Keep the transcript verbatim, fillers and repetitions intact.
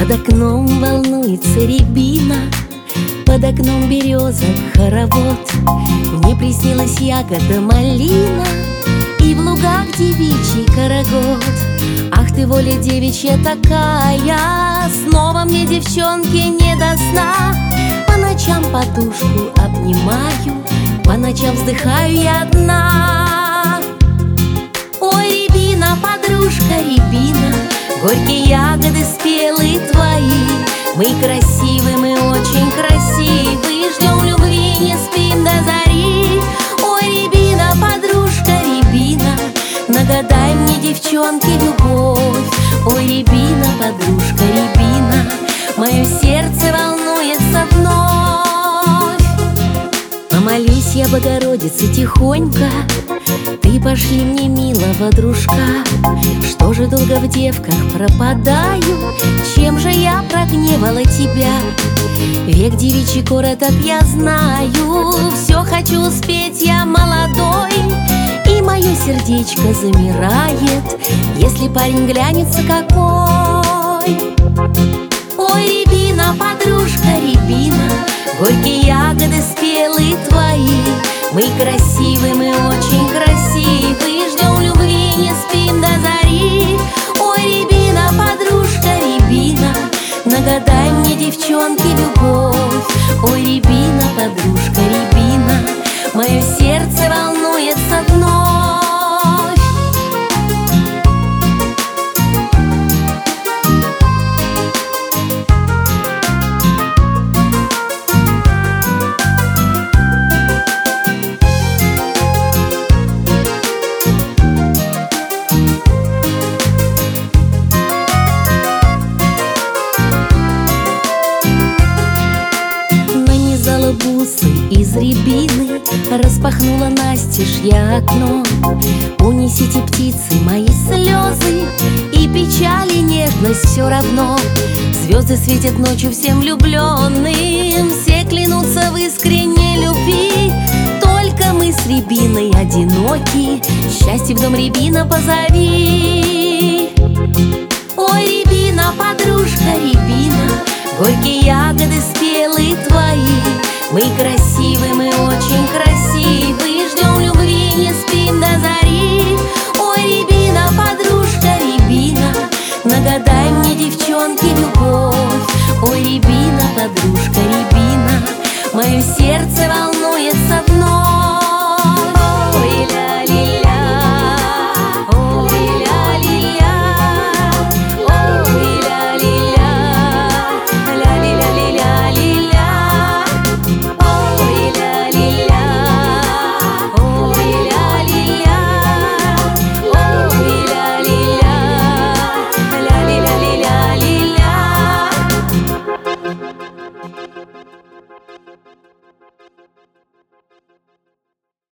Под окном волнуется рябина, под окном березок хоровод. Мне приснилась ягода малина и в лугах девичий карагод. Ах ты, воля девичья такая, снова мне, девчонки, не до сна. По ночам подушку обнимаю, по ночам вздыхаю я одна. Ой, рябина, подружка, рябина, горькие ягоды спелые твои. Мы красивы, мы очень красивы, ждем любви, не спим до зари. Ой, рябина, подружка, рябина, нагадай мне, девчонки, любовь. Ой, рябина, подружка, рябина, мое сердце волнуется вновь. Помолюсь я Богородице тихонько, ты пошли мне, милого дружка. Что же долго в девках пропадаю, чем же я прогневала тебя? Век девичий короток, я знаю, все хочу успеть, я молодой. И мое сердечко замирает, если парень глянется какой. Ой, рябина, подружка, рябина, горькие ягоды спелые твои. Мы красивы, мы очень красивы, ждем любви, не спим до зари. Ой, рябина, подружка, рябина, нагадай мне, девчонки, любовь. Ой, рябина, подружка, рябина, мое сердце волнуется вновь. Бусы из рябины, распахнула настежь я окно. Унесите, птицы, мои слезы, и печаль, и нежность все равно. Звезды светят ночью всем влюбленным, все клянутся в искренней любви. Только мы с рябиной одиноки, счастье в дом, рябина, позови. Ой, рябина, подружка, рябина, горькие ягоды спелые твои. Мы красивы,